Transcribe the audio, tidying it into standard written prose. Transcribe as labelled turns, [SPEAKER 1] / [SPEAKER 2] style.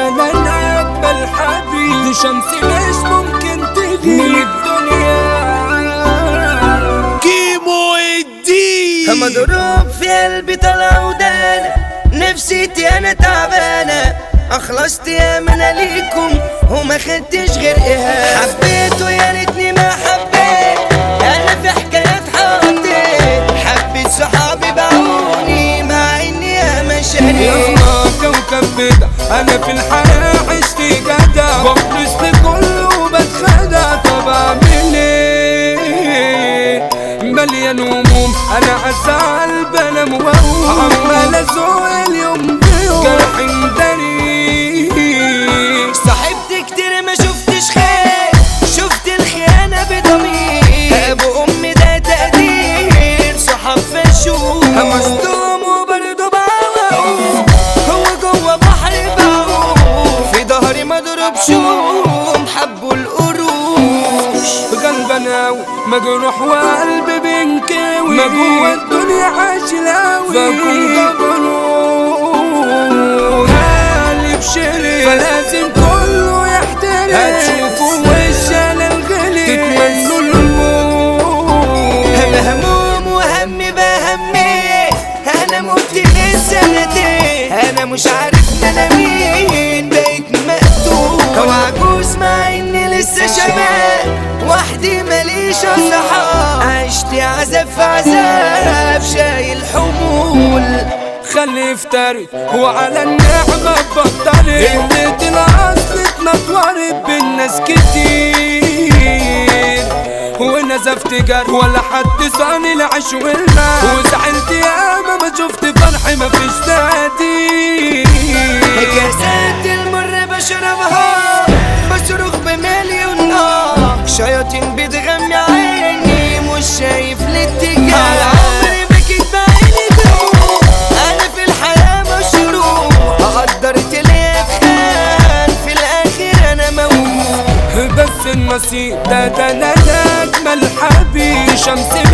[SPEAKER 1] انا اجمل حبيب، دي شمس مش ممكن تغيب من الدنيا.
[SPEAKER 2] كيمو الدين
[SPEAKER 3] مضروب في قلبي طلع ودانا، نفسيتي انا تعبانه، اخلصت يا من ليكم وما خدتش غير اهانه. حبيت ويا ريتني ما حبيت، انا في حكايات حطيت، حبيت صحابي باعوني مع اني يا مشاريع.
[SPEAKER 1] يلا كوكب بدع، انا في الحياة عشت جدع، بخلص لكله وبتخدع، طب اعمل ايه؟ مليان هموم انا ازعل بنام واقوم، عمال ازوق اليوم بيوم جرح مداري.
[SPEAKER 3] صاحبت كتير ما شفتش خير، شفت الخيانة بضمير، ابو امي ده تقدير، صحاب فشوش مصدوم وبرضه بعوق، هو جوه بحر بعوق، في ظهري مضروب شوم حبوا القروش.
[SPEAKER 1] غلباناوي مجروح وقلبي بينكوي، ما جوه الدنيا عاشلاوي، فاكون جبروت قلب شري، فلازم كله يحترم، هتشوفوا وشال الغلي تتمنوا الموت.
[SPEAKER 3] انا هموم وهمي بهمي، انا مت من سنتين، انا مش عارف انا مين، بقيت مقتول وعجوز مع اني لسه شباب، وحدي ماليش اصحاب، عشت عذاب في عذاب، شايل حمول.
[SPEAKER 1] خلي يفتري وعلى النعمة بطلت، اديت الاصل اتنطورت بالناس كتير، ونزفت جرح ولا حد صاني العيش والماء، وزعلت ياما ما شفت فرح مفيش تقدير.
[SPEAKER 3] كاسات المر بشربها، بصرخ بمليون نار، شياطين بتغمي عيني، مش شايف الاتجاه، على عمري بكيت بعيني دروب، انا في الحياة مشروب، قدرت لي اتخان، في الاخر انا موت.
[SPEAKER 1] بس النصيب ده انا اجمل حبيب، شمس